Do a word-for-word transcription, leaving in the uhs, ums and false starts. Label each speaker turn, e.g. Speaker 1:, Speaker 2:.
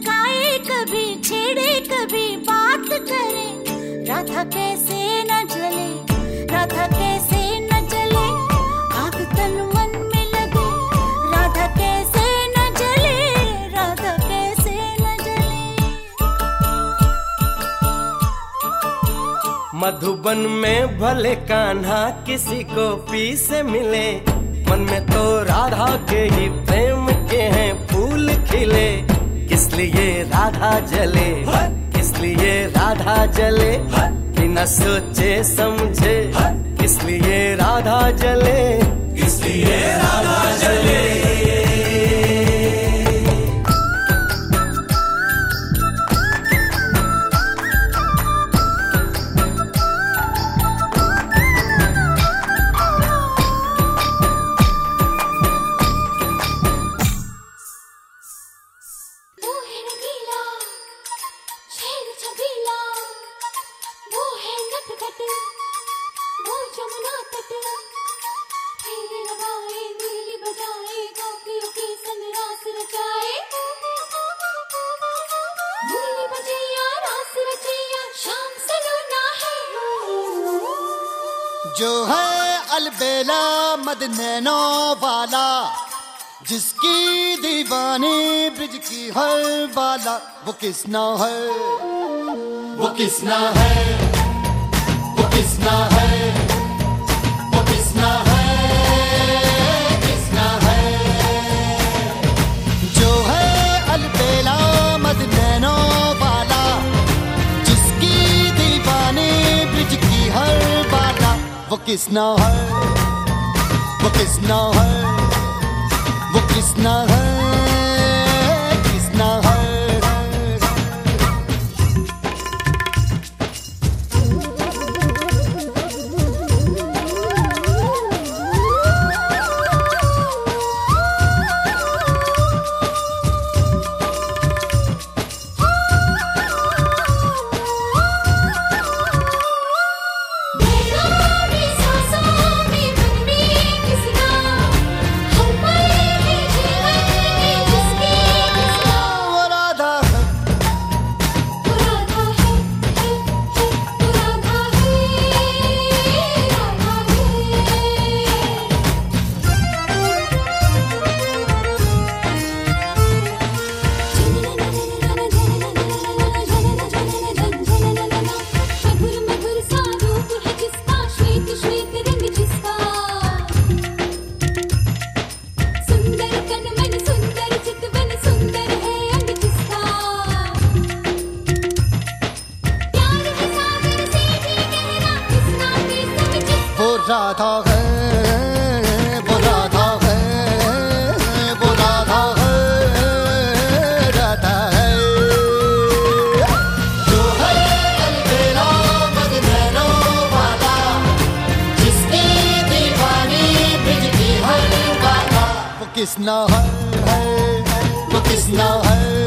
Speaker 1: बहकाए कभी छेड़े कभी बात करे, राधा कैसे न जले, राधा कैसे न जले, आग तन मन में लगे, राधा कैसे न जले, राधा कैसे न जले।
Speaker 2: मधुबन में भले कान्हा किसी को पी से मिले, मन में तो राधा के ही प्रेम के हैं फूल खिले। किस लिए राधा जले, किस लिए राधा जले, बिना सोचे समझे, किस लिए राधा जले, किस लिए राधा जले।
Speaker 3: जो है अलबेला मद नैनो वाला, जिसकी दीवानी ब्रिज की हर बाला, वो किसना है, वो किसना है, वो किसना है, वो किसना है, किसना है। जो है अलबेला मद नैनो वाला, जिसकी दीवानी ब्रिज की हर बाला, वो किसना है, वो किसना है, वो किसना है, किसना है। राधा है, वो राधा है, वो राधा है, राधा है। जो है अलबेला मद नैनो वाला, जिसकी दीवानी ब्रिज की हर बाला, वो किसना है, वो किसना है।